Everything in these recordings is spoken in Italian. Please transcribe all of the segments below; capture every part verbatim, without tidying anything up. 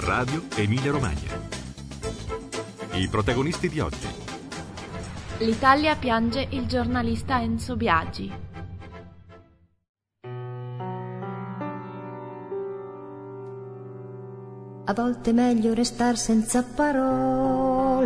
Radio Emilia Romagna. I protagonisti di oggi. L'Italia piange il giornalista Enzo Biagi. A volte è meglio restar senza parole,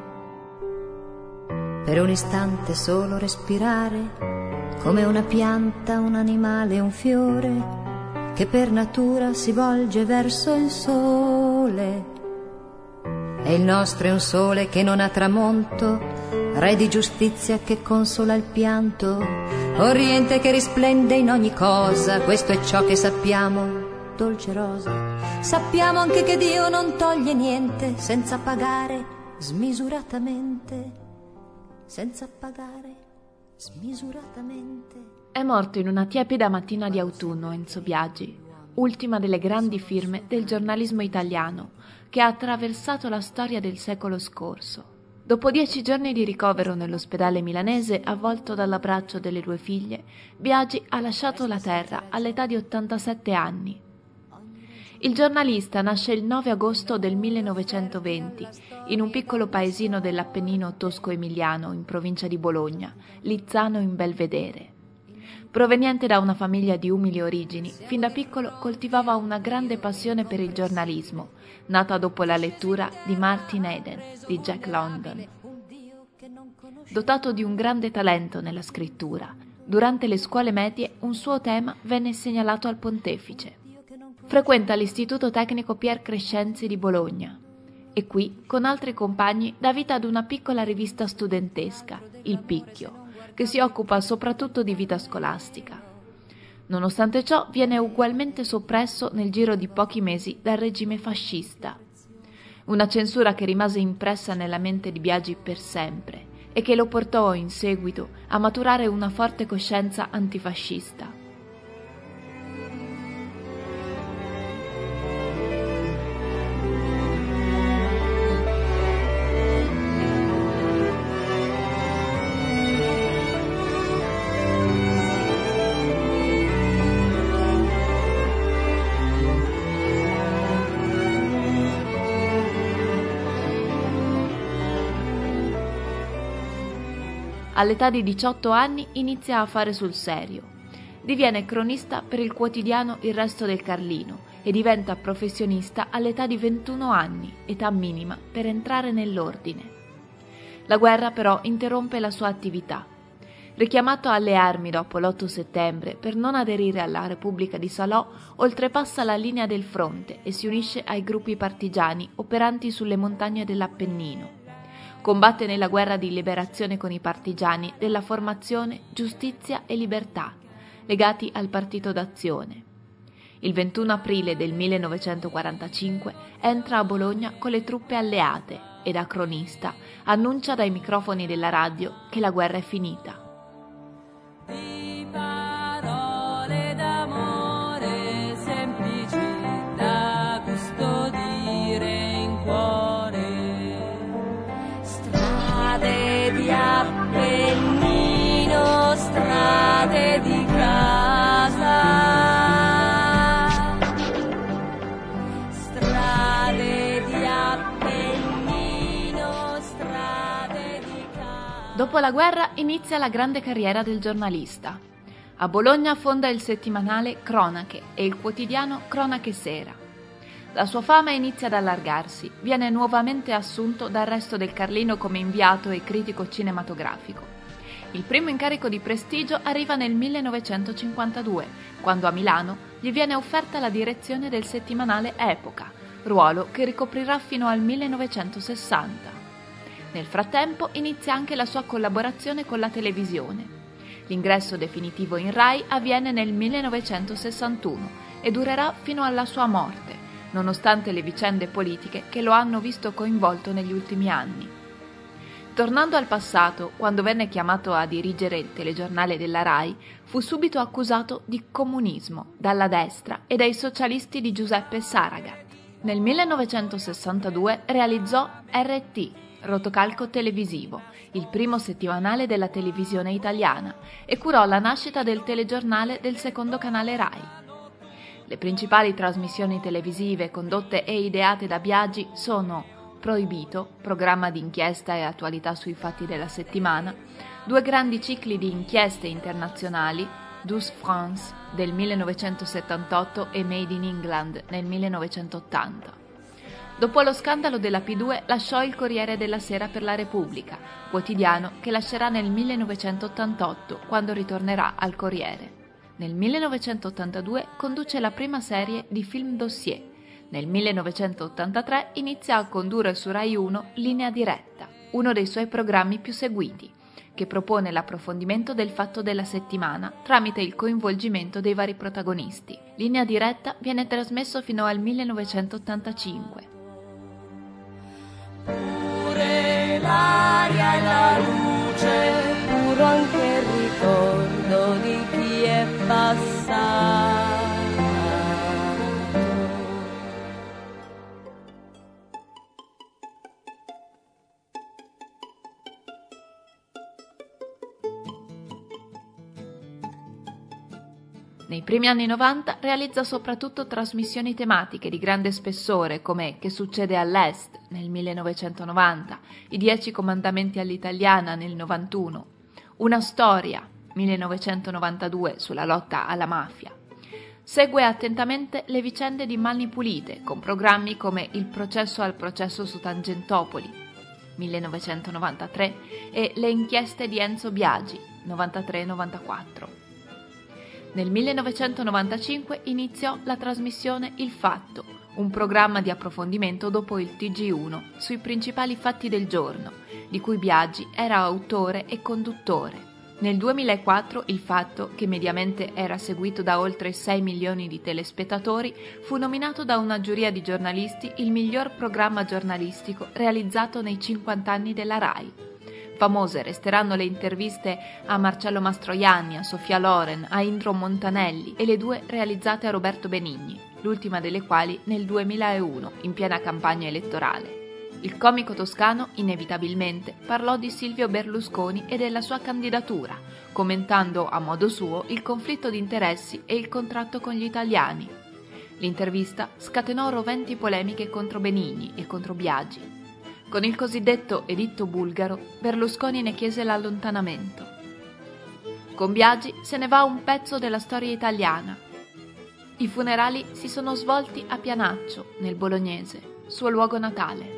per un istante solo respirare, come una pianta, un animale, un fiore che per natura si volge verso il sole. E il nostro è un sole che non ha tramonto, re di giustizia che consola il pianto, oriente che risplende in ogni cosa. Questo è ciò che sappiamo, dolce rosa. Sappiamo anche che Dio non toglie niente senza pagare smisuratamente, senza pagare smisuratamente. È morto in una tiepida mattina di autunno Enzo Biagi, ultima delle grandi firme del giornalismo italiano che ha attraversato la storia del secolo scorso. Dopo dieci giorni di ricovero nell'ospedale milanese, avvolto dall'abbraccio delle due figlie, Biagi ha lasciato la terra all'età di ottantasette anni. Il giornalista nasce il nove agosto del millenovecentoventi in un piccolo paesino dell'Appennino tosco-emiliano in provincia di Bologna, Lizzano in Belvedere. Proveniente da una famiglia di umili origini, fin da piccolo coltivava una grande passione per il giornalismo, nata dopo la lettura di Martin Eden di Jack London. Dotato di un grande talento nella scrittura, durante le scuole medie un suo tema venne segnalato al pontefice. Frequenta l'Istituto Tecnico Pier Crescenzi di Bologna e qui, con altri compagni, dà vita ad una piccola rivista studentesca, Il Picchio, che si occupa soprattutto di vita scolastica. Nonostante ciò, viene ugualmente soppresso nel giro di pochi mesi dal regime fascista. Una censura che rimase impressa nella mente di Biagi per sempre e che lo portò in seguito a maturare una forte coscienza antifascista. All'età di diciotto anni inizia a fare sul serio. Diviene cronista per il quotidiano Il Resto del Carlino e diventa professionista all'età di ventuno anni, età minima per entrare nell'ordine. La guerra però interrompe la sua attività. Richiamato alle armi dopo l'otto settembre per non aderire alla Repubblica di Salò, oltrepassa la linea del fronte e si unisce ai gruppi partigiani operanti sulle montagne dell'Appennino. Combatte nella guerra di liberazione con i partigiani della formazione Giustizia e Libertà, legati al Partito d'Azione. Il ventuno aprile del millenovecentoquarantacinque entra a Bologna con le truppe alleate e da cronista annuncia dai microfoni della radio che la guerra è finita. Di parole d'amore semplici da custodire in cuore, strade di Appennino, strade di casa, strade di Appennino, strade di casa. Dopo la guerra inizia la grande carriera del giornalista. A Bologna fonda il settimanale Cronache e il quotidiano Cronache Sera. La sua fama inizia ad allargarsi, viene nuovamente assunto dal Resto del Carlino come inviato e critico cinematografico. Il primo incarico di prestigio arriva nel millenovecentocinquantadue, quando a Milano gli viene offerta la direzione del settimanale Epoca, ruolo che ricoprirà fino al millenovecentosessanta. Nel frattempo inizia anche la sua collaborazione con la televisione. L'ingresso definitivo in Rai avviene nel millenovecentosessantuno e durerà fino alla sua morte, nonostante le vicende politiche che lo hanno visto coinvolto negli ultimi anni. Tornando al passato, quando venne chiamato a dirigere il telegiornale della Rai, fu subito accusato di comunismo dalla destra e dai socialisti di Giuseppe Saragat. Nel millenovecentosessantadue realizzò R T, Rotocalco Televisivo, il primo settimanale della televisione italiana, e curò la nascita del telegiornale del secondo canale Rai. Le principali trasmissioni televisive condotte e ideate da Biagi sono Proibito, programma di inchiesta e attualità sui fatti della settimana, due grandi cicli di inchieste internazionali, Douze France del millenovecentosettantotto e Made in England nel millenovecentottanta. Dopo lo scandalo della P due lasciò il Corriere della Sera per la Repubblica, quotidiano che lascerà nel millenovecentottantotto quando ritornerà al Corriere. Nel millenovecentottantadue conduce la prima serie di Film Dossier. Nel millenovecentottantatré inizia a condurre su Rai uno Linea Diretta, uno dei suoi programmi più seguiti, che propone l'approfondimento del fatto della settimana tramite il coinvolgimento dei vari protagonisti. Linea Diretta viene trasmesso fino al millenovecentottantacinque. Pure l'aria e la luce, puro anche il ricordo di chi è passato. Nei primi anni novanta realizza soprattutto trasmissioni tematiche di grande spessore come Che succede all'Est nel millenovecentonovanta, I Dieci Comandamenti all'italiana nel novantuno, Una storia millenovecentonovantadue sulla lotta alla mafia. Segue attentamente le vicende di Mani Pulite con programmi come Il processo al processo su Tangentopoli millenovecentonovantatré e Le inchieste di Enzo Biagi novantatré novantaquattro. Nel millenovecentonovantacinque iniziò la trasmissione Il Fatto, un programma di approfondimento dopo il T G uno sui principali fatti del giorno, di cui Biagi era autore e conduttore. Nel duemilaquattro Il Fatto, che mediamente era seguito da oltre sei milioni di telespettatori, fu nominato da una giuria di giornalisti il miglior programma giornalistico realizzato nei cinquanta anni della Rai. Famose resteranno le interviste a Marcello Mastroianni, a Sofia Loren, a Indro Montanelli e le due realizzate a Roberto Benigni, l'ultima delle quali nel duemilauno, in piena campagna elettorale. Il comico toscano, inevitabilmente, parlò di Silvio Berlusconi e della sua candidatura, commentando a modo suo il conflitto di interessi e il contratto con gli italiani. L'intervista scatenò roventi polemiche contro Benigni e contro Biagi. Con il cosiddetto editto bulgaro, Berlusconi ne chiese l'allontanamento. Con Biagi se ne va un pezzo della storia italiana. I funerali si sono svolti a Pianaccio, nel Bolognese, suo luogo natale.